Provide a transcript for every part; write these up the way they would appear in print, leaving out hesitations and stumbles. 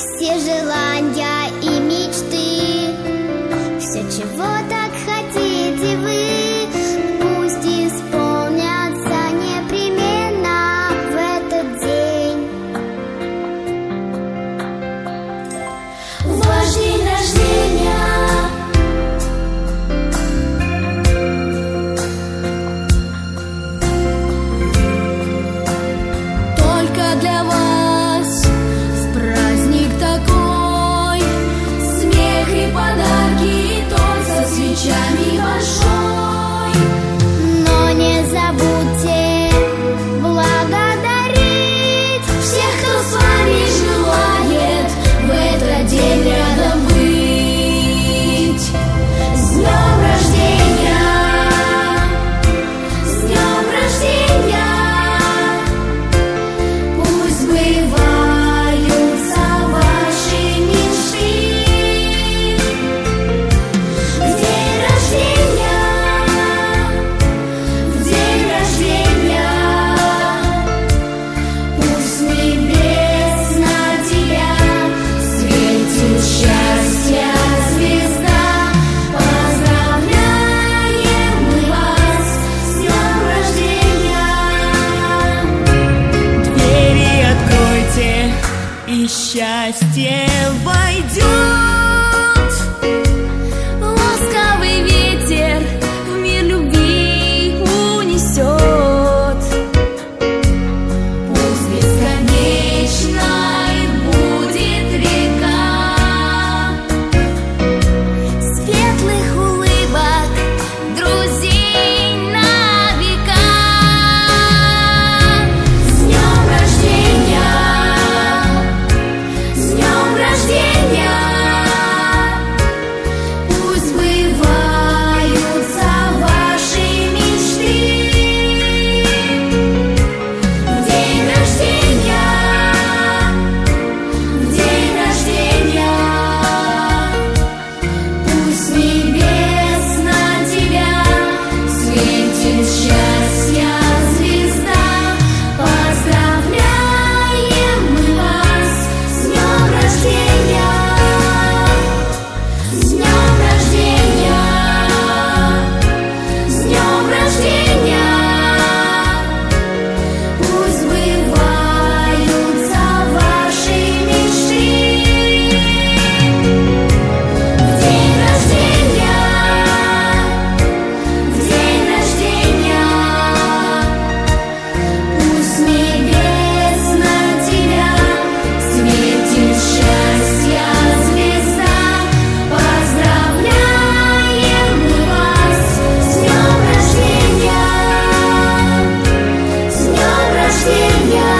все желания и мечты, все, чего так хотите вы, пусть исполнятся непременно в этот день. Ваш день рождения. Для вас в праздник такой, смех и подарки, и торт со свечами большой. Но не забудьте благодарить всех, кто с вами желает в этот день рядом быть. С днем рождения! С днем рождения! И счастье войдет. Ласковый ветер в мир любви унесет. Пусть бесконечной будет река светлых улыбок, друзей на века. С днем рождения! Пусть сбываются ваши мечты. В день рождения, в день рождения, пусть небес на тебя светит счастья звезда. Поздравляем мы вас с днем рождения! С днем рождения! С днем рождения! Пусть сбываются ваши мечты. В день рождения! В день рождения! Пусть небес на тебя светит счастья звезда. Поздравляем мы вас с днем рождения! С днем рождения!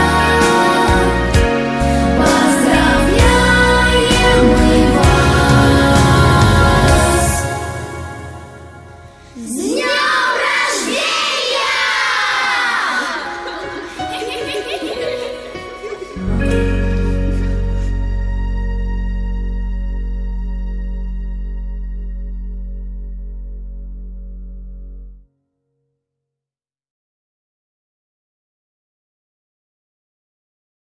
Поздравляем мы вас с